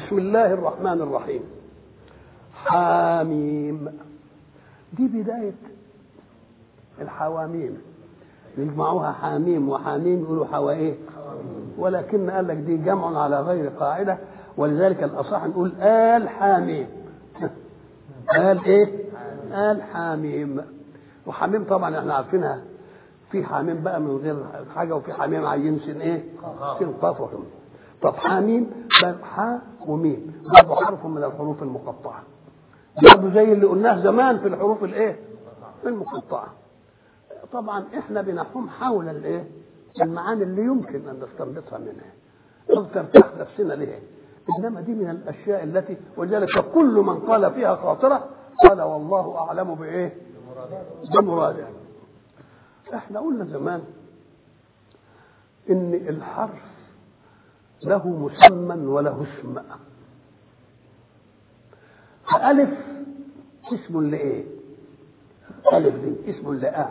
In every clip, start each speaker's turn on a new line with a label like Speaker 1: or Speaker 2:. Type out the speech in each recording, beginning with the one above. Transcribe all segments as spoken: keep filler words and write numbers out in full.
Speaker 1: بسم الله الرحمن الرحيم. حاميم دي بداية الحواميم، يجمعوها حاميم وحاميم يقولوا حوايه، ولكن قال لك دي جمع على غير قاعدة، ولذلك الأصح نقول آل حاميم. آل إيه؟ آل حاميم. وحاميم طبعا احنا عارفينها، في حاميم بقى من غير حاجة، وفي حاميم عين سين إيه؟ سين قاف وحميم. طب حاميم حاء وميم برضه حرف من الحروف المقطعة، برضه زي اللي قلناه زمان في الحروف الإيه؟ المقطعة. طبعا احنا بنحوم حول الايه؟ المعاني اللي يمكن ان نستنبطها منها او ترتاح نفسنا لها، انما دي من الاشياء التي، ولذلك كل من قال فيها خاطره قال والله اعلم بايه؟ بمراده. احنا قلنا زمان ان الحرف له مسمى وله اسم. فالف اسم لايه؟ الف دي اسم لآ،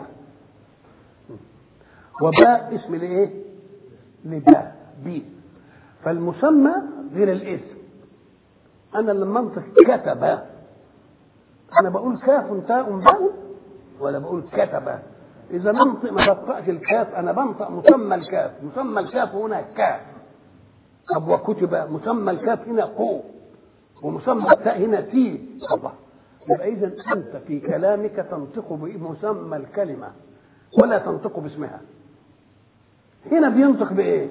Speaker 1: وباء اسم لايه؟ لباء بي. فالمسمى غير الاسم. انا لما انطق كتب انا بقول كاف تاء باء ولا بقول كتب؟ اذا ننطق ما بنطقش الكاف، انا بنطق مسمى الكاف. مسمى الكاف هنا كاف. طب وكتب مسمى الكاف هنا قو، ومسمى التاء هنا تي. الله، يبقى اذا انت في كلامك تنطق بمسمى الكلمه ولا تنطق باسمها. هنا بينطق بايه؟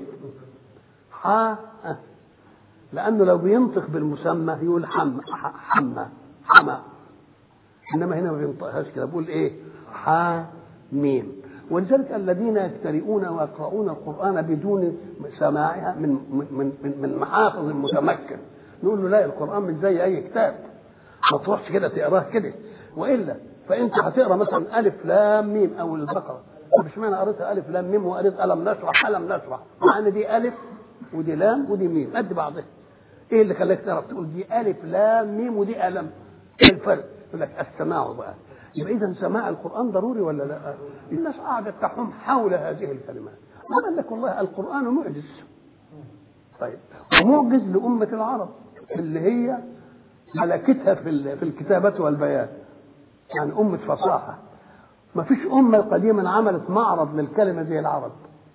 Speaker 1: حا، لانه لو بينطق بالمسمى يقول حم حمى حمى، انما هنا ما بينطقهاش كده، بيقول ايه؟ حا ميم. ولذلك الذين يقترؤون ويقرؤون القران بدون سماعها من من من, من محافظ متمكن نقول له لا، القران مش زي اي كتاب، ما تروحش كده تقراه كده، والا فانت هتقرا مثلا الف لام ميم او البقره، مش معنى قريتها الف لام ميم وقريت الم نشرح الم نشرح، مع ان دي الف ودي لام ودي ميم قد بعضها. ايه اللي خلاك تعرف تقول دي الف لام ميم ودي الم؟ ايه الفرق؟ يقول لك السماع بقى. يبقى اذا سماع القران ضروري ولا لا؟ الناس قاعده تحوم حول هذه الكلمات. قال لك والله القران معجز. طيب، ومعجز لامه العرب اللي هي ملكتها في في الكتابه والبيان، يعني امه فصاحه. ما فيش امه قديما عملت معرض للكلمه زي العرب.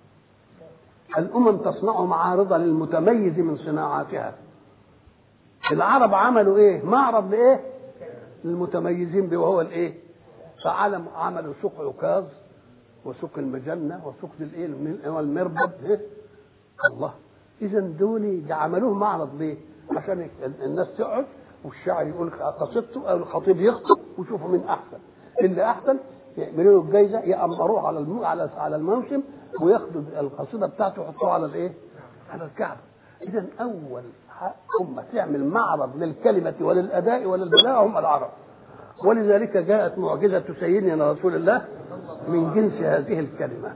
Speaker 1: الامم تصنع معارضا للمتميز من صناعاتها. العرب عملوا ايه؟ معرض لايه؟ للمتميزين به، وهو الايه؟ فعلم عملوا سوق عكاظ وسوق المجنه وسوق الايه والمربد. إيه؟ الله، اذا دول عملوه معرض ليه؟ عشان الناس تقعد والشاعر يقول قصيدته او الخطيب يخطب ويشوفوا مين احسن. اللي احسن يعملوا له الجايزه، يامروه على الم... على على الموسم وياخدوا القصيده بتاعته يحطوها على الايه؟ على الكعبه. اذا اول امه تعمل معرض للكلمه وللاداء وللبلاغه هم العرب. ولذلك جاءت معجزه سيدنا رسول الله من جنس هذه الكلمه.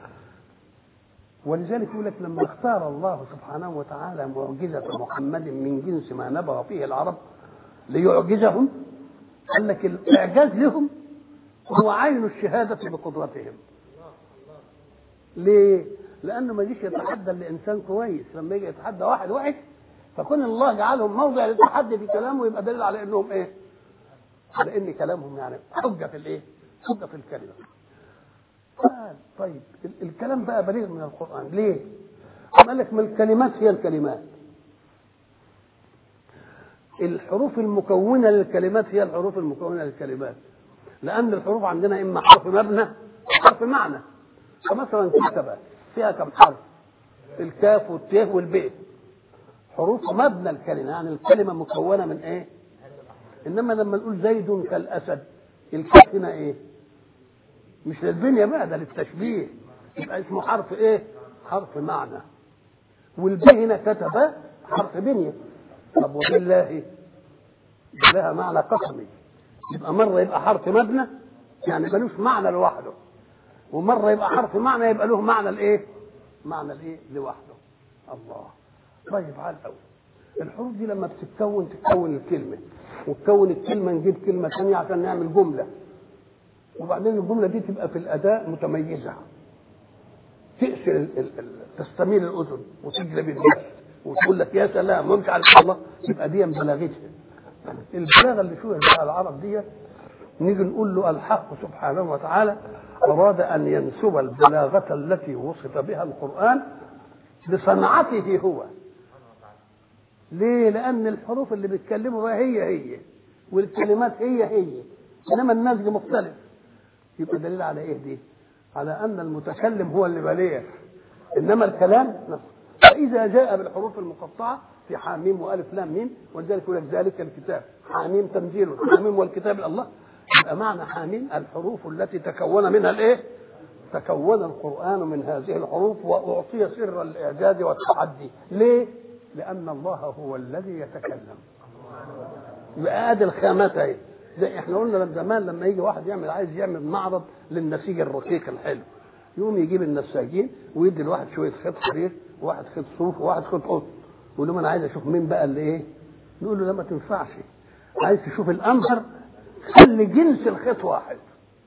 Speaker 1: ولذلك يقول لك لما اختار الله سبحانه وتعالى معجزه محمد من جنس ما نبغ فيه العرب ليعجزهم، قال لك الاعجاز لهم هو عين الشهاده بقدرتهم. ليه؟ لانه ما يجيش يتحدى لانسان كويس، لما يجي يتحدى واحد وحش فكون الله جعلهم موضع للتحدي في كلامه يبقى دليل على انهم ايه؟ على ان كلامهم يعني حجه في الايه؟ حجه في الكلمه. طيب الكلام بقى بليغ من القران ليه؟ قال لك ما الكلمات هي الكلمات. الحروف المكونه للكلمات هي الحروف المكونه للكلمات، لان الحروف عندنا اما حرف مبنى وحرف معنى. فمثلا كتب فيها كم حرف؟ الكاف والتاء والباء، حروف مبنى الكلمه، يعني الكلمه مكونه من ايه؟ انما لما نقول زيد كالاسد، الكاف هنا ايه؟ مش للبنيه بقى، ده للتشبيه، يبقى اسمه حرف ايه؟ حرف معنى. والباء هنا كتب حرف بنيه. طب وبالله لها معنى قسمي، يبقى مره يبقى حرف مبنى يعني ملوش معنى لوحده، ومره يبقى حرف معنى يبقى له معنى الايه؟ معنى الايه؟ لوحده. الله. طيب على الاول الحروف دي لما بتتكون تتكون الكلمه، وتكون الكلمه نجيب كلمه ثانيه عشان نعمل جمله، وبعدين الجمله دي تبقى في الاداء متميزه، تأسر تستميل الاذن وتجلب النفس وتقول لك يا سلام ومش عارف الله، يبقى دي بلاغتها. البلاغه اللي شويه بقى العرب دي نيجي نقول له الحق سبحانه وتعالى أراد أن ينسب البلاغة التي وصف بها القرآن بصنعته هو. ليه؟ لأن الحروف اللي بيتكلموا بها هي هي والكلمات هي هي، إنما النسج مختلف. يبقى دليل على إيه دي؟ على أن المتكلم هو اللي بليغ، إنما الكلام نفسه. فإذا جاء بالحروف المقطعة في حاميم وألف لام ميم، ولذلك يقول لك ذلك الكتاب حاميم تنزيل حاميم والكتاب الله، يبقى معنى حاميم الحروف التي تكون منها الايه؟ تكون القرآن من هذه الحروف، وأعطي سر الإعجاز والتحدي. ليه؟ لأن الله هو الذي يتكلم. يبقى ادي الخامات اهي. زي احنا قلنا من زمان لما يجي واحد يعمل عايز يعمل معرض للنسيج الرقيق الحلو، يقوم يجيب النساجين ويدي الواحد شويه خيط حرير وواحد خيط صوف وواحد خيط قطن، يقول لهم انا عايز اشوف مين بقى اللي ايه. نقول له لا ما تنفعش، عايز تشوف الامهر خلي جنس الخيط واحد،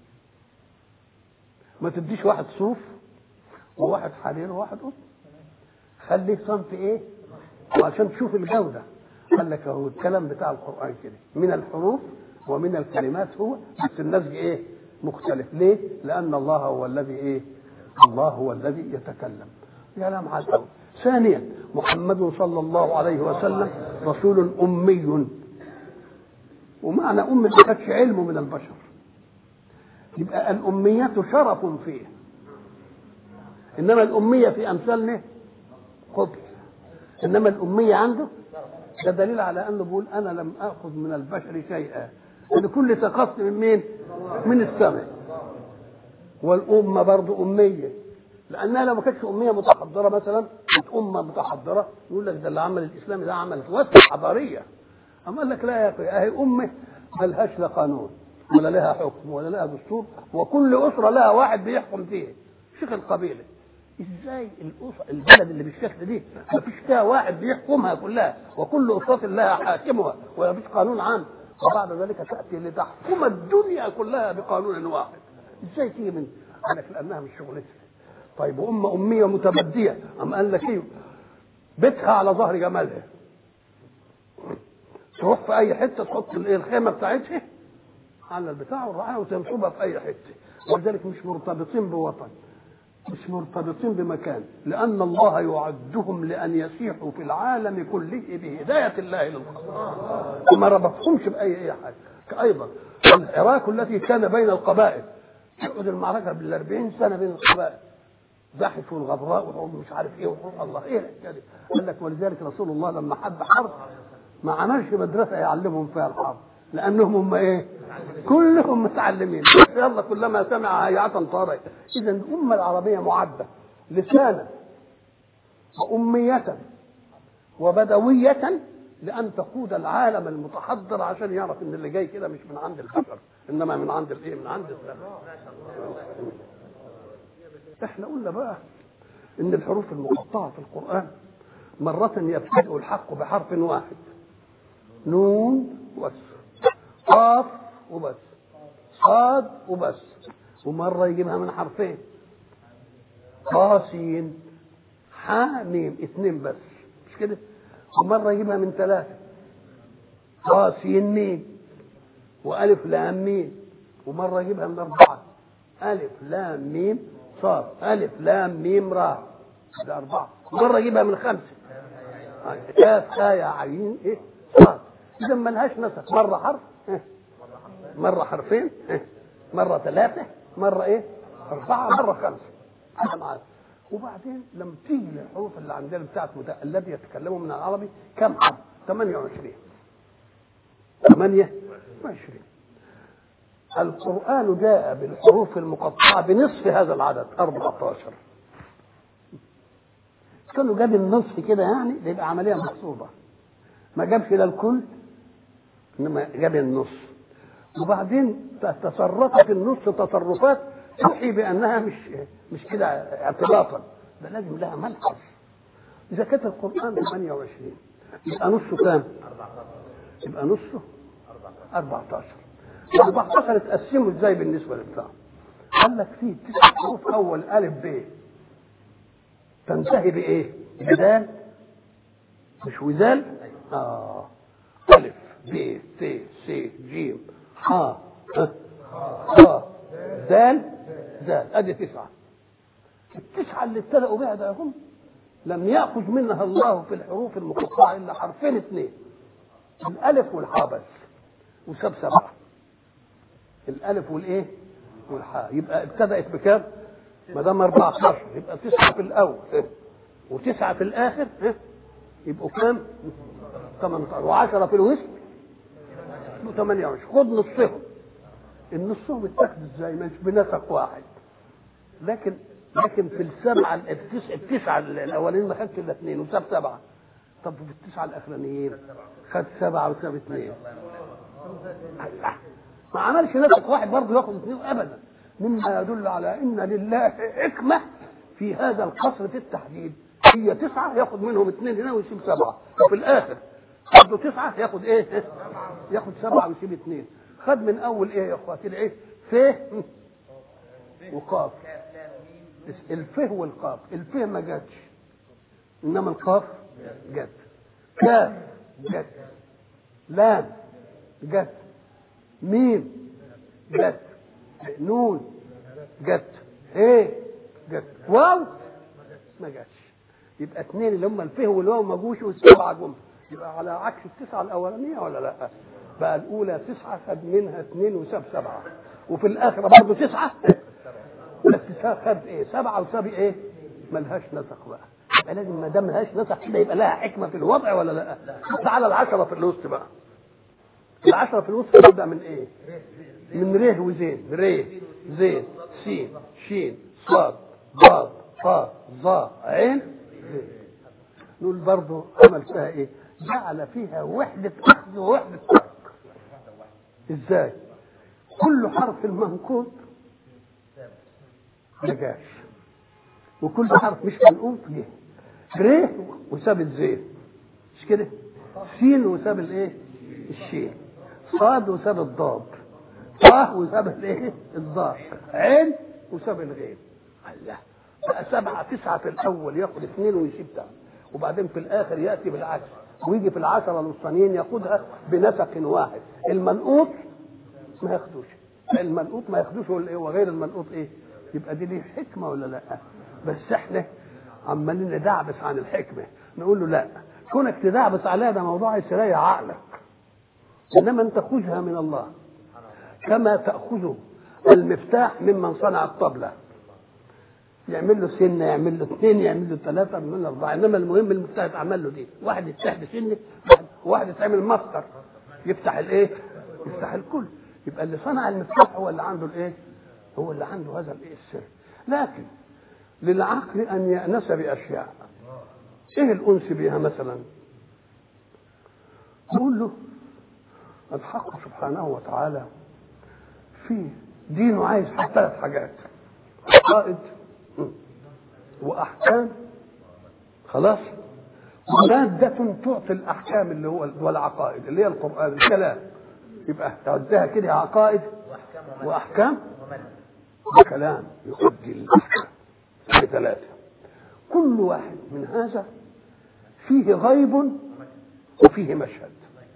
Speaker 1: ما تديش واحد صوف وواحد حرير وواحد قطن، خليه صنف ايه وعشان تشوف الجوده. قال لك اهو الكلام بتاع القران كده من الحروف ومن الكلمات هو، بس النسج ايه مختلف. ليه؟ لان الله هو الذي ايه؟ الله هو الذي يتكلم. يا لام على الأول. ثانيا محمد صلى الله عليه وسلم رسول امي، ومعنى أم ما كانتش علمه من البشر، يبقى الأمية شرف فيه، إنما الأمية في أمثالنا قبل، إنما الأمية عنده ده دليل على أنه بيقول أنا لم أخذ من البشر شيئا، لأن كل ثقافة من مين؟ من السماء. والأمة برضو أمية، لأنها لو ما كانتش أمية متحضرة مثلا كانت أمة متحضرة يقول لك ده اللي عمل الإسلام ده عمل وسع حضارية. أما قال لك لا يا أخي أهي أمة ملهاش لا قانون ولا لها حكم ولا لها دستور، وكل أسرة لها واحد بيحكم فيه شيخ القبيلة. إزاي الأسرة البلد اللي بالشكل دي ما فيش فيها واحد بيحكمها كلها وكل أسرة لها حاكمها ولا فيش قانون عام، وبعد ذلك تأتي لتحكم الدنيا كلها بقانون واحد؟ إزاي تيجي من قال لك لأنها مش شغلتها. طيب وأمة أمية متبدية أم قال لك إيه؟ بيتها على ظهر جمالها، تروح في اي حته تحط الايه الخيمه بتاعتها على البتاع والرعايه وتنصبها في اي حته، ولذلك مش مرتبطين بوطن، مش مرتبطين بمكان، لان الله يعدهم لان يسيحوا في العالم كله بهدايه الله للخلق، وما ربطهمش باي اي حاجه. ايضا العراك التي كان بين القبائل تقعد المعركه بالأربعين سنه بين القبائل، زاحف والغبراء ومش عارف ايه وحور الله ايه كده. قال لك ولذلك رسول الله لما حب حرب ما عملش مدرسه يعلمهم فيها الحرب، لانهم هم ايه؟ كلهم متعلمين، يلا كلما سمع هيعه طارئ. اذا الامه العربيه معده لسانا واميه وبدويه لان تقود العالم المتحضر عشان يعرف ان اللي جاي كده مش من عند البشر انما من عند الايه؟ من عند السماء. احنا قلنا بقى ان الحروف المقطعه في القران مرة يبتدئ الحق بحرف واحد، نون وبس، قاف وبس، صاد وبس، ومرة يجيبها من حرفين، قاسين حاميم اثنين بس مش كده، ومرة يجيبها من ثلاثة، قاسين ميم وألف لام ميم، ومرة يجيبها من أربعة، ألف لام ميم صاد، ألف لام ميم راء، ده أربعة، ومرة يجيبها من خمسة، كاف آية عين إيه صاد. إذا ما لهاش نسق، مرة حرف إيه؟ مرة حرفين إيه؟ مرة ثلاثة، مرة إيه أربعة، مرة خمسة. هذا معاذ. وبعدين لما تيجي للحروف اللي عندنا بتاعت الذي يتكلموا من العربي كم حرف؟ ثمانية وعشرين. ثمانية وعشرين. القرآن جاء بالحروف المقطعة بنصف هذا العدد أربعة عشر. كانوا جاب النصف كده يعني يبقى عمليه محسوبه، ما جابش لا الكل انما جاب النص، وبعدين تصرفت في النص تصرفات توحي بانها مش مش كده اعتباطا، ده لازم لها ملحظ. اذا كانت القران ثمانية وعشرين يبقى نصه كام؟ يبقى نصه أربعة عشر. أربعة عشر اتقسموا ازاي بالنسبه للبتاع؟ قال لك فيه تسع حروف اول الف ب تنتهي بايه؟ بدال مش وذال؟ اه الف ب ت س ج ح خ دال دال، ادي تسعه. التسعه اللي ابتدأوا بها ده هم لم يأخذ منها الله في الحروف المقطعه الا حرفين اثنين، الالف والحاء بس، وساب سبعه. الالف والايه والحاء، يبقى ابتدأت بكام؟ ما دام أربعتاشر يبقى تسعه في الاول وتسعه في الاخر، يبقوا كام؟ ثمانية عشر، و10 في الوسط يبقوا ثمانية وعشرين. خد نصهم. النصهم اتاخد ازاي؟ مش بنسق واحد، لكن لكن في السبعه التسعه التسعه الاولين ما خدش الا اثنين وساب سبعه. طب في التسعه الاخرانيين خد سبعه وساب اثنين. الله، ما عملش نسق واحد برضه ياخد اثنين ابدا، مما يدل على ان لله حكمه في هذا القصر في التحديد. هي تسعه ياخد منهم اثنين هنا ويسيب سبعه، وفي الاخر برضه تسعه ياخد ايه؟ ياخد سبعه ويسيب اثنين. خد من اول ايه يا اخواتي؟ الايه؟ ف وقاف. الفه والقاف، الفه ما جاتش انما القاف جت، كاف جت، لام جت، ميم جت، نون جت، ايه جت، واو ما جاتش. يبقى اثنين اللي هم الفه والواو ما جوش، والسبعه جم. يبقى على عكس التسعه الاولانيه ولا لا؟ بقى الاولى تسعه خد منها اثنين وساب سبعه، وفي الاخره برضه تسعه بس خد ايه؟ سبعه وساب ايه؟ ملهاش نسق بقى. يبقى لازم ما دام ملهاش نسق كده يبقى لها حكمه في الوضع ولا لا؟ تعالى العشره في الوسط بقى. العشره في الوسط تبدا من ايه؟ من ر وزين، ر زين سين شين صاد ضاد طاء ظا عين زين. نقول برضه عمل فيها ايه؟ جعل فيها وحده اخذ ووحده ترك. ازاي؟ كل حرف منقوط ما جاش، وكل حرف مش منقوط جه. ر وساب الزين، مش كده؟ سين وساب الايه؟ الشين. صاد وساب الضاد، طه وساب الايه؟ الضاد، عين وساب الغين. الله، بقى سبعه تسعه في الاول ياخد اثنين ويسيب ثاني، وبعدين في الاخر ياتي بالعكس، ويجي في العشره الوسطانيين ياخدها بنسق واحد. المنقوط ما ياخدوش، المنقوط ما ياخدوش وغير المنقوط ايه؟ يبقى دي ليه حكمه ولا لا؟ بس احنا عمالين ندعبس عن الحكمه، نقول له لا، كونك تدعبس عليها ده موضوع يسريع عقلك، انما انت خذها من الله كما تاخذ المفتاح ممن صنع الطبله. يعمل له سنه، يعمل له اثنين، يعمل له ثلاثه، يعمل له اربعه، انما المهم المفتاح يتعمل له دي، واحد يفتح بسنه، واحد يتعمل مسطر يفتح الايه؟ يفتح الكل. يبقى اللي صنع المفتاح هو اللي عنده الايه؟ هو اللي عنده هذا الايه؟ السر. لكن للعقل ان يأنس باشياء. ايه الانس بها مثلا؟ نقول له الحق سبحانه وتعالى في دينه عايز ثلاث حاجات: عقائد واحكام، خلاص، ومادة تعطي الاحكام اللي هو والعقائد اللي هي القرآن الكلام. يبقى تعدها كده عقائد واحكام وكلام يؤدي الاحكام بثلاثه. كل واحد من هذا فيه غيب وفيه مشهد.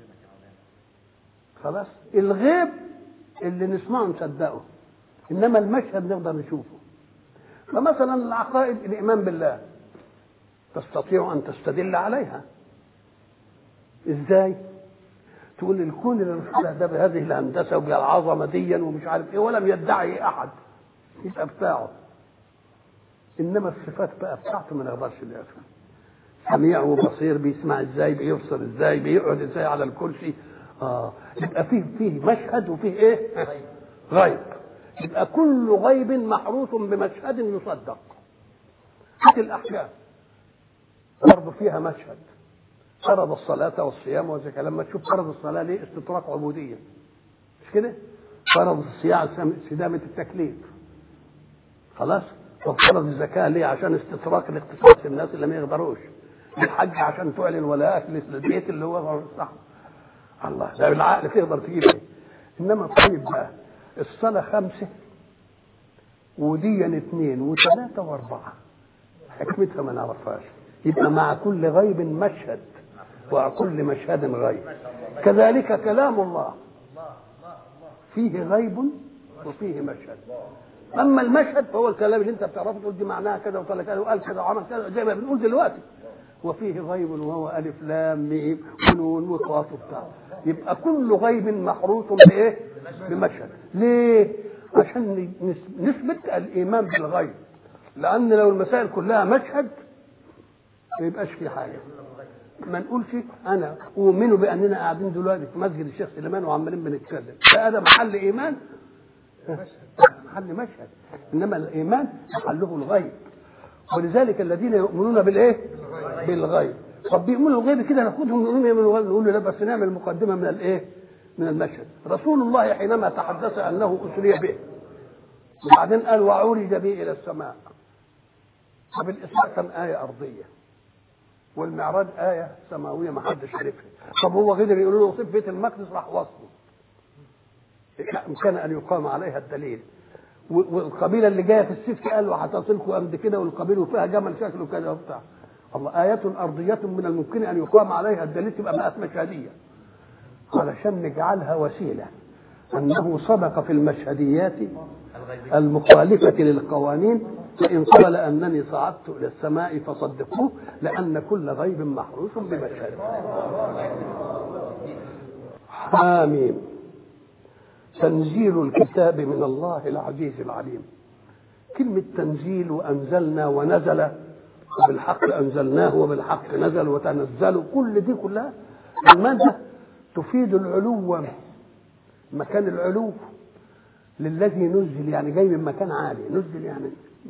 Speaker 1: خلاص، الغيب اللي نسمعه نصدقه، انما المشهد نقدر نشوفه. فمثلا العقائد، الايمان بالله تستطيع ان تستدل عليها. ازاي؟ تقول الكون اللي نشوفه ده بهذه الهندسه وبالعظمه دي ومش عارف ايه، ولم يدعي احد، يبقى بتاعه. انما الصفات بقى بتاعته ما نقدرش نعرفها. سميع وبصير، بيسمع ازاي، بيبصر ازاي، بيقعد ازاي على الكرسي. اه يبقى فيه فيه مشهد وفيه ايه؟ غيب. يبقى كل غيب محروس بمشهد يصدق. في الاحكام برضه فيها مشهد، فرض الصلاة والصيام والزكاة. لما تشوف فرض الصلاة ليه؟ استطراق عبودية، مش كده؟ فرض الصيام استدامة التكليف، خلاص. طب فرض الزكاة ليه؟ عشان استطراق الاقتصاد في الناس اللي ما يقدروش. الحج عشان تعلن ولاءك للبيت اللي هو صح. الله، ده بالعقل تقدر تجيب ايه؟ انما طيب بقى الصلاة خمسة وديا اثنين وثلاثة واربعة، حكمتها ما نعرفهاش. يبقى مع كل غيب مشهد وكل مشهد غيب. كذلك كلام الله فيه غيب وفيه مشهد. اما المشهد فهو الكلام اللي انت بتعرفه تقول دي معناها كذا وطلع كذا وقال كذا وعمل كذا زي ما بنقول دلوقتي. وفيه غيب وهو الف لام ميم ونون وقاف وبتاع. يبقى كل غيب محروس بايه؟ بمشهد. ليه؟ عشان نثبت الايمان بالغيب. لان لو المسائل كلها مشهد ما يبقاش في حاجه. ما نقولش انا اؤمن باننا قاعدين دلوقتي في مسجد الشيخ سليمان وعمالين بنتكلم، هذا محل ايمان؟ محل مشهد. انما الايمان محله الغيب. ولذلك الذين يؤمنون بالايه؟ بالغيب. طب بيؤمنوا بالغيب كده ناخدهم نؤمن بالغيب نقول له لا بس نعمل مقدمه من الايه؟ من المشهد. رسول الله حينما تحدث انه اسري به وبعدين قال وعرج به الى السماء. طب الاسراء كان ايه ارضيه والمعراج آية سماوية ما حدش عرفها. طب هو قدر يقولوا له وصف بيت المقدس راح وصفه. كان أن يقام عليها الدليل. والقبيلة اللي جاية في السيف قال له هتصلكم قد كده والقبيلة فيها جمل شكله كذا وبتاع. الله آية أرضية من الممكن أن يقام عليها الدليل تبقى بقت مشهدية. علشان نجعلها وسيلة أنه صدق في المشهديات المخالفة للقوانين. فإن قال أنني صعدت إلى السماء فصدقوه لأن كل غيب محروس بمشهد. حاميم تنزيل الكتاب من الله العزيز العليم. كلمة تنزيل وأنزلنا ونزل وبالحق أنزلناه وبالحق نزل وتنزلوا كل دي كلها المادة تفيد العلو. مكان العلو للذي نزل يعني جاي من مكان عالي. نزل يعني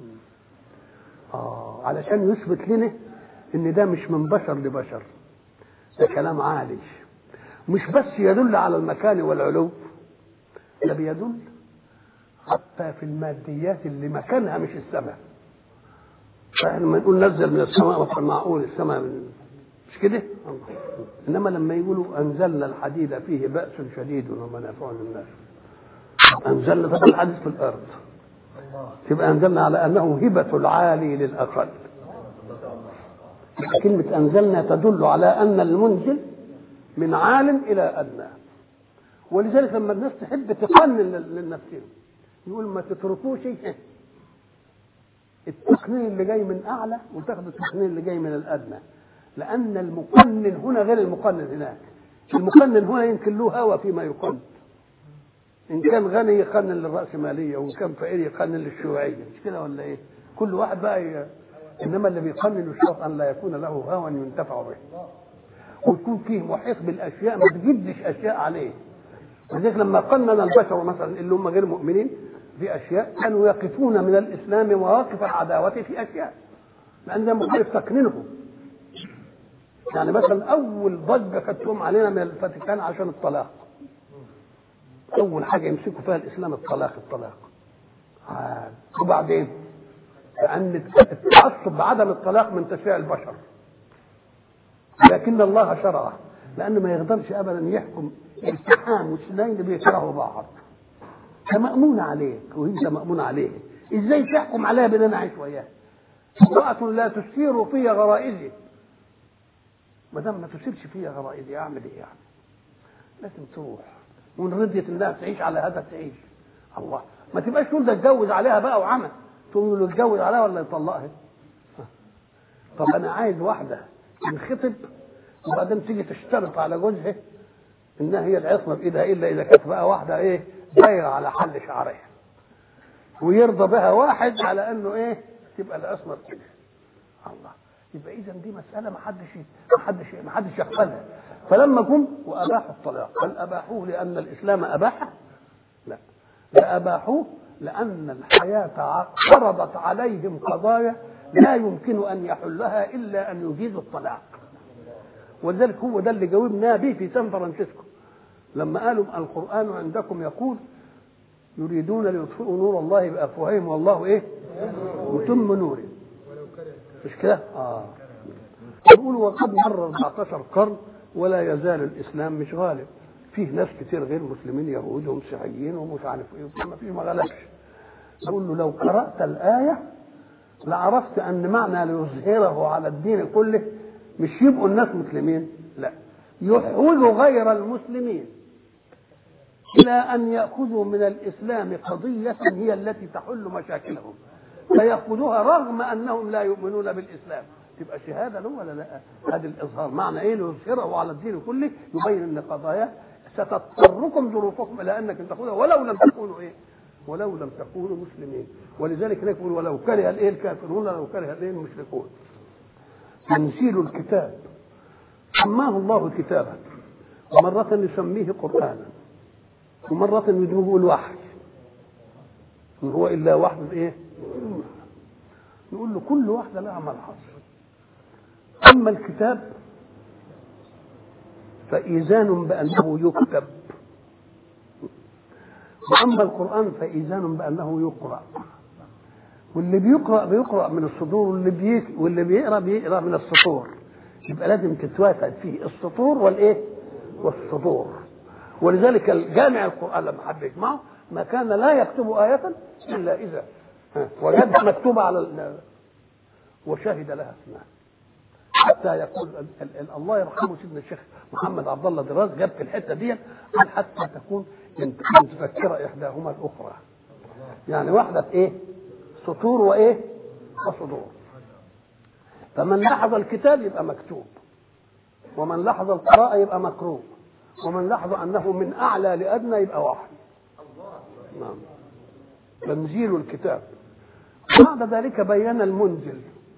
Speaker 1: آه علشان يثبت لنا ان ده مش من بشر لبشر، ده كلام عالي. مش بس يدل على المكان والعلو، ده بيدل حتى في الماديات اللي مكانها مش السماء. فاحنا لما نقول نزل من السماء وكان معقول السماء من مش كده. انما لما يقولوا انزلنا الحديد فيه بأس شديد ومنافع للناس، انزلنا طب الحديد في الارض تبقى انزلنا على انه هبة العالي للاقل. كلمة انزلنا تدل على ان المنزل من عال الى ادنى. ولذلك لما الناس تحب تقنن للنفسهم يقول ما تتركوش التقنين اللي جاي من اعلى وتاخد التقنين اللي جاي من الادنى. لان المقنن هنا غير المقنن هناك. المقنن هنا يمكن له هوى فيما يقنن. ان كان غني يقنن للرأسمالية وان كان فقير يقنن للشيوعية. مش كده ولا ايه؟ كل واحد بقى ي... انما اللي بيقنن الشرط ان لا يكون له هوى ينتفع به ويكون فيه محيط بالاشياء ما تجدش اشياء عليه. ولذلك لما قنن البشر مثلا اللي هم غير مؤمنين في اشياء كانوا يقفون من الاسلام مواقف العداوه في اشياء لان ده مخالف تقنينهم. يعني مثلا اول ضجه كانت علينا من الفاتيكان عشان الطلاق. اول حاجه يمسكوا فيها الاسلام الطلاق الطلاق. آه. وبعدين لان التعصب بعدم الطلاق من تشريع البشر لكن الله شرعه لانه ما يقدرش ابدا يحكم التحام واثنين بيكرهوا بعض. انت مأمون عليك وانت مأمون عليه. ازاي تحكم عليها بان اعيش وياها؟ امرأة لا تثير في غرائزي. ما دام ما تثيرش فيها غرائزي اعمل ايه يعني؟ لازم تروح وان رضيت انها تعيش على هذا تعيش. الله ما تبقاش تقول ده اتجوز عليها بقى وعمل تقول له اتجوز عليها ولا يطلقها. طب انا عايز واحده تنخطب وبعدين تيجي تشترط على جوزها انها هي العصمه بايدها الا اذا كانت بقى واحده ايه دايره على حل شعرها ويرضى بها واحد على انه ايه تبقى العصمه كده. الله يبقى اذا دي مساله ما حدش ما حدش ما حدش يقبلها. فلما جم واباحوا الطلاق هل اباحوه لان الاسلام اباحه؟ لا ده اباحوه لان الحياه فرضت عليهم قضايا لا يمكن ان يحلها الا ان يجيزوا الطلاق. ولذلك هو ده اللي جاوبنا به في سان فرانسيسكو لما قالوا القرآن عندكم يقول يريدون ليطفئوا نور الله بأفواههم والله ايه متم نوره. مش كده؟ اه يقولوا وقد مر أربعتاشر قرن ولا يزال الإسلام مش غالب. فيه ناس كتير غير مسلمين يهود ومسيحيين ومش عارف ايه ما فيه ما غلبش. يقول له لو قرأت الآية لعرفت أن معنى ليظهره على الدين كله مش يبقوا الناس مسلمين لا، يحوج غير المسلمين إلى أن يأخذوا من الإسلام قضية هي التي تحل مشاكلهم، فيأخذوها رغم أنهم لا يؤمنون بالإسلام. تبقى شهادة له ولا لا؟ هذا الإظهار معنى إيه؟ ليظهره على الدين كله، يبين أن قضايا ستضطركم ظروفكم إلى أنك تأخذها ولو لم تكونوا إيه؟ ولو لم تكونوا مسلمين. ولذلك نقول ولو كره الإيه الكافرون ولو كره الإيه المشركون. تنزيل الكتاب سماه الله كتابا، ومرة يسميه قرآنا، ومرة يدعوه الوحي، إن هو إلا وحده إيه؟ نقول له كل واحدة لها ملحظ. أما الكتاب فإيذان بأنه يكتب، وأما القرآن فإيذان بأنه يقرأ. واللي بيقرأ بيقرأ من الصدور، واللي بيك واللي بيقرأ بيقرأ من السطور. يبقى لازم تتوافق فيه السطور والإيه؟ والصدور. ولذلك الجامع القرآن لما حب يجمعه ما كان لا يكتب آية إلا إذا وجدها مكتوبة على وشهد لها اسمها، حتى يقول الله يرحمه سيدنا الشيخ محمد عبد الله دراز جاب في الحته دي قال حتى تكون متذكره احداهما الاخرى. يعني واحده في ايه؟ سطور وايه؟ وصدور. فمن لاحظ الكتاب يبقى مكتوب، ومن لاحظ القراءه يبقى مقروء، ومن لاحظ انه من اعلى لادنى يبقى وحي. نعم. تنزيل الكتاب. بعد ذلك بين المنزل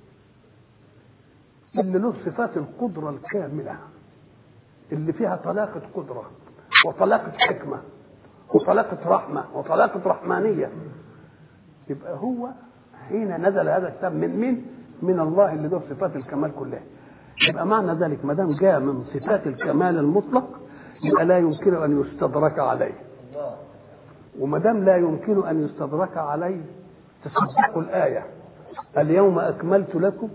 Speaker 1: اللي له صفات القدرة الكاملة، اللي فيها طلاقة قدرة وطلاقة حكمة وطلاقة رحمة وطلاقة رحمانية. يبقى هو حين نزل هذا الكتاب من مين؟ من الله اللي له صفات الكمال كلها. يبقى معنى ذلك ما دام جاء من صفات الكمال المطلق يبقى لا يمكن أن يستدرك عليه، وما دام لا يمكن أن يستدرك عليه تصدقوا الآية اليوم أكملت لكم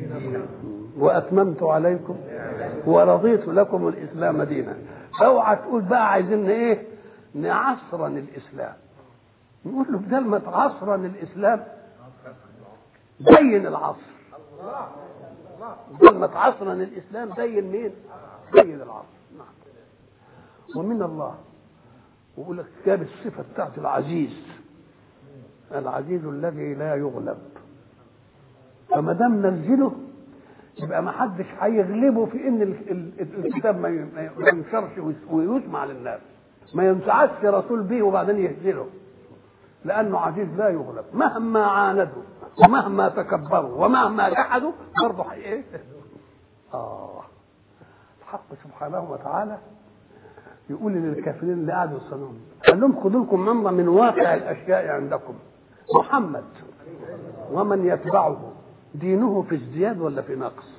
Speaker 1: وأتممت عليكم ورضيت لكم الإسلام دينا. اوعى تقول بقى عايزين ايه؟ نعصرن الإسلام. نقول له بدل ما تعصرن الإسلام بين العصر. بدل ما تعصرن الإسلام بين مين؟ بين العصر. نعم. ومن الله ويقول لك جاب الصفة بتاعت العزيز، العزيز الذي لا يغلب. فما دام نزله يبقى ما حدش هيغلبه في ان الكتاب ما ينشرش ويسمع للناس، ما ينسعش رسول به وبعدين يهزله، لانه عزيز لا يغلب. مهما عاندوا ومهما تكبروا ومهما جحدوا برضه ايه؟ اه الحق سبحانه وتعالى يقول للكافرين اللي قعدوا يصلون قال لهم خذوا لكم منظر من واقع الاشياء عندكم. محمد ومن يتبعه دينه في ازدياد ولا في نقص؟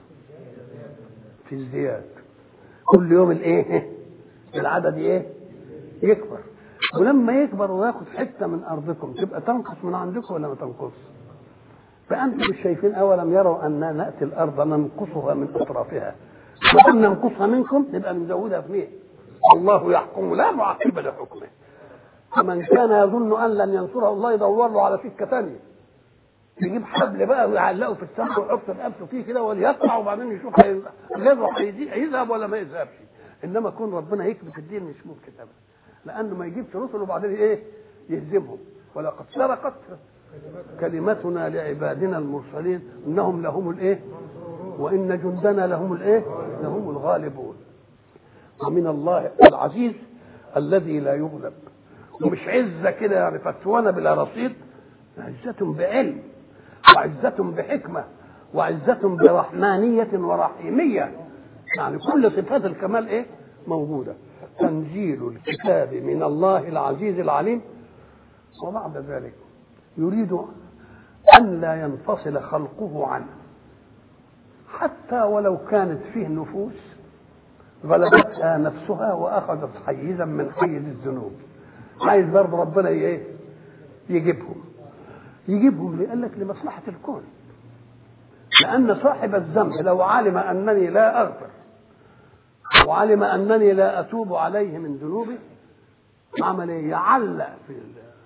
Speaker 1: في ازدياد. كل يوم الايه؟ العدد ايه؟ يكبر. ولما يكبر وياخد حته من ارضكم تبقى تنقص من عندكم ولا ما تنقص؟ فانتم مش شايفين اولم يروا اننا ناتي الارض ننقصها من اطرافها، ولم ننقصها منكم نبقى نزودها في مين؟ الله يحكم لا معقب لحكمه. فمن كان يظن ان لن ينصره الله يدور له على سكه ثانيه، يجيب حبل بقى ويعلقه في السماء ويحط رقبته فيه كده وليقطع وبعدين يشوف غيره هيذهب ولا ما يذهبش. انما كون ربنا يكبت الدين مش ممكن ابدا، لانه ما يجيبش رسل وبعدين ايه؟ يهزمهم. ولقد سبقت كلمتنا لعبادنا المرسلين انهم لهم الايه؟ وان جندنا لهم الايه؟ لهم الغالبون. ومن الله العزيز الذي لا يغلب. ومش عزه كده يعني فتوانه بلا رصيد، عزة بعلم وعزة بحكمة وعزة برحمانية ورحيمية. يعني كل صفات الكمال ايه؟ موجودة. تنزيل الكتاب من الله العزيز العليم. وبعد ذلك يريد أن لا ينفصل خلقه عنه، حتى ولو كانت فيه نفوس غلبتها نفسها وأخذت حيزا من حيز الذنوب. عايز برضه ربنا ايه؟ يجيبهم يجيبهم ليه؟ قال لك لمصلحة الكون. لأن صاحب الذنب لو علم أنني لا أغفر وعلم أنني لا أتوب عليه من ذنوبي عمل ايه؟ يعلق في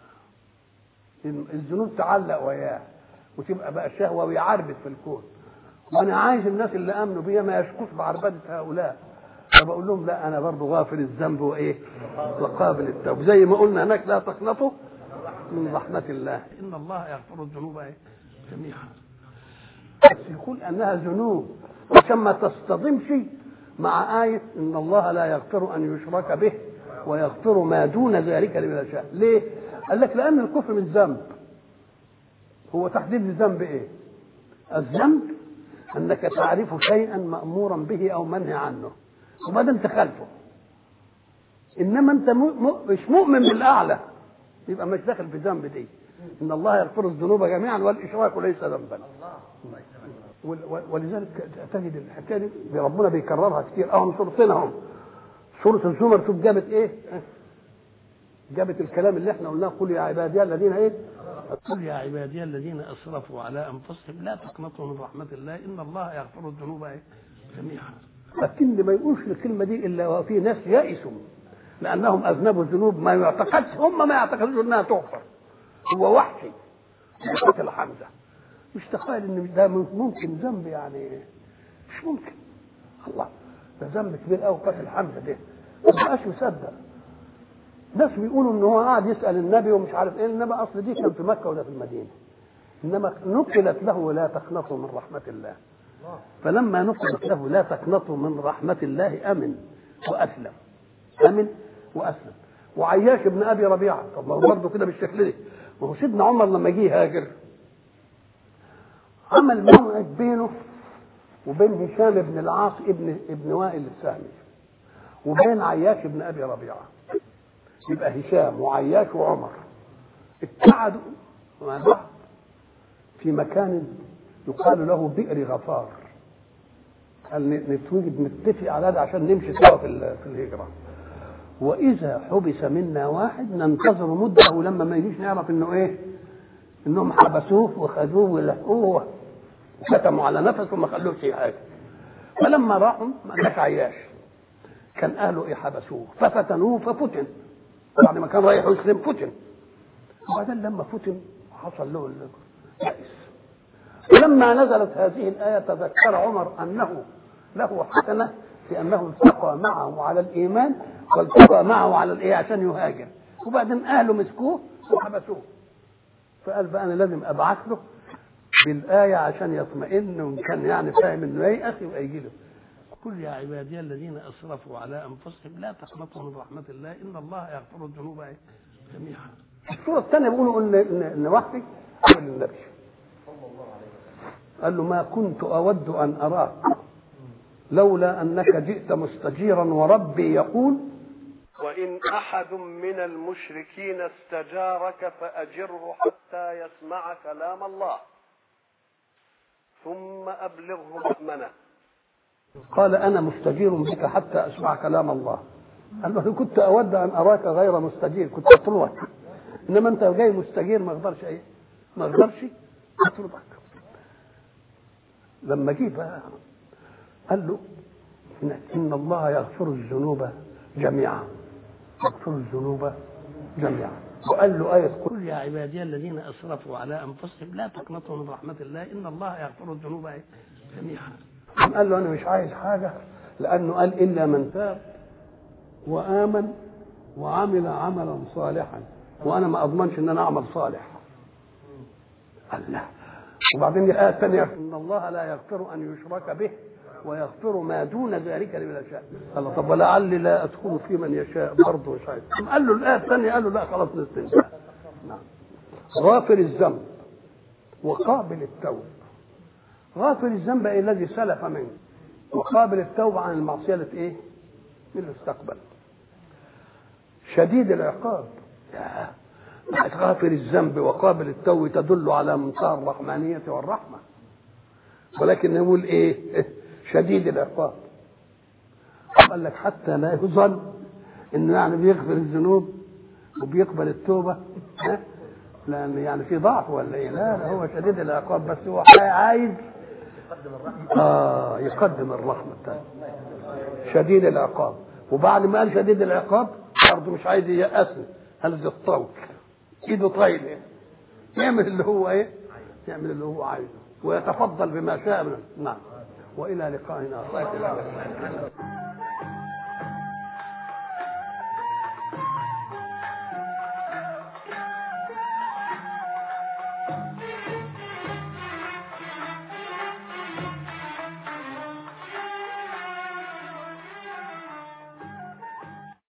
Speaker 1: الذنوب، تعلق وياه وتبقى بقى شهوة ويعربد في الكون. وأنا عايز الناس اللي آمنوا بيا ما يشكوش بعربدة هؤلاء، فبقول لهم لا انا برضه غافر الذنب وايه وقابل التوب، زي ما قلنا هناك لا تقنطوا من رحمه الله ان الله يغفر الذنوب ايه جميعا. بس يقول انها ذنوب عشان ما تصطدمش مع آية إن الله لا يغفر أن يشرك به ويغفر ما دون ذلك لمن يشاء. ليه؟ قال لك لأن الكفر من ذنب. هو تحديد الذنب إيه؟ الذنب أنك تعرف شيئا مأمورا به أو منهي عنه وبعدين تخالفه. إنما أنت مش مؤمن بالأعلى يبقى مش داخل في الذنب دي. إن الله يغفر الذنوب جميعا والإشراك ليس ذنبا. ولذلك تجد الحكايه دي ربنا بيكررها كتير. اهم سورتين اهم. سوره الزمر شوف جابت ايه؟ جابت الكلام اللي احنا قلناه قل يا عبادي الذين ايه؟ قل يا عبادي الذين اسرفوا على انفسهم لا تقنطوا من رحمه الله ان الله يغفر الذنوب ايه؟ جميعا. لكن ما يقولش الكلمه دي الا وفي ناس يئسوا لانهم اذنبوا الذنوب ما يعتقدش هم ما يعتقدوش انها تغفر. هو وحشي قتل حمزه مش تخيل ان ده ممكن ذنب يعني مش ممكن. الله ده ذنب كبير قوي قتل حمزه ده ما بقاش مصدق. ناس بيقولوا ان هو قاعد يسال النبي ومش عارف ايه انما اصل دي كان في مكه ولا في المدينه انما نقلت له لا تقنطوا من رحمه الله. فلما نقلت له لا تقنطوا من رحمه الله امن واسلم امن واسلم. وعياش ابن ابي ربيعه طب ما هو برضه كده بالشكل ده. ما هو سيدنا عمر لما جه هاجر عمل موعد بينه وبين هشام بن العاص ابن ابن وائل السهمي وبين عياش بن ابي ربيعه. يبقى هشام وعياش وعمر اتقعدوا مع بعض في مكان يقال له بئر غفار. قال نتوجد نتفق على هذا عشان نمشي سوا في في الهجره. واذا حبس منا واحد ننتظر مده ولما ما يجيش نعرف انه ايه؟ انهم حبسوه وخذوه ولحقوه وكتموا على نفسه وما خلوش شيء حاجه. فلما راحوا ما جاش عياش كان اهله ايه حبسوه ففتنوه ففتن بعد ما كان رايح يسلم فتن. وبعدين لما فتن حصل له اليأس. ولما نزلت هذه الآية تذكر عمر أنه له حسنة في أنه التقى معه على الإيمان والتقى معه على الإيه عشان يهاجر. وبعدين أهله مسكوه وحبسوه. فقال بقى أنا لازم أبعث له بالآية عشان يطمئن وإن كان يعني فاهم إنه ييأس يبقى يجي له. قل يا عبادي الذين أسرفوا على أنفسهم لا تقنطوا من رحمة الله إن الله يغفر الذنوب جميعا. السورة الثانية بيقولوا إن إن إن وحي قال للنبي قال له ما كنت أود أن أراك لولا أنك جئت مستجيرا وربي يقول
Speaker 2: وإن أحد من المشركين استجارك فأجره حتى يسمع كلام الله ثم أبلغه مأمنه.
Speaker 1: قال أنا مستجير بك حتى أسمع كلام الله. قال له كنت أود أن أراك غير مستجير كنت أطلبك إنما أنت جاي مستجير ما أقدرش إيه ما أقدرش أطلبك. لما جه بقى قال له إن الله يغفر الذنوب جميعا يغفر الذنوب جميعا. وقال له آية قل يا عبادي الذين أسرفوا على أنفسهم لا تقنطوا من رحمة الله إن الله يغفر الذنوب جميعا. قال له أنا مش عايز حاجة لأنه قال إلا من تاب وآمن وعمل عملا صالحا وأنا ما أضمنش إن أنا أعمل صالح. قال لا. وبعدين الآية الثانية إن الله لا يغفر أن يشرك به ويغفر ما دون ذلك لمن يشاء. قال طب ولعلي لا أدخل في من يشاء برضه مش عايز. قال له الآية الثانية قال له لا خلاص نستنى. نعم. غافر الذنب وقابل التوب. غافر الذنب الذي سلف منه وقابل التوبة عن المعصية ايه؟ من المستقبل. شديد العقاب. غافر الذنب وقابل التوبة تدل على منتهى الرحمانية والرحمة. ولكن نقول ايه؟ شديد العقاب. قال لك حتى لا يظن انه يعني بيغفر الذنوب وبيقبل التوبة ها؟ لأن يعني في ضعف ولا ايه؟ لا لا هو شديد العقاب بس هو عايز آه يقدم الرحمة الثانية. شديد العقاب. وبعد ما قال شديد العقاب برضه مش عايز ييأسني هل الطول ايده طايله يعمل اللي هو ايه؟ يعمل اللي هو عايزه ويتفضل بما شاء منه. نعم. والى لقائنا.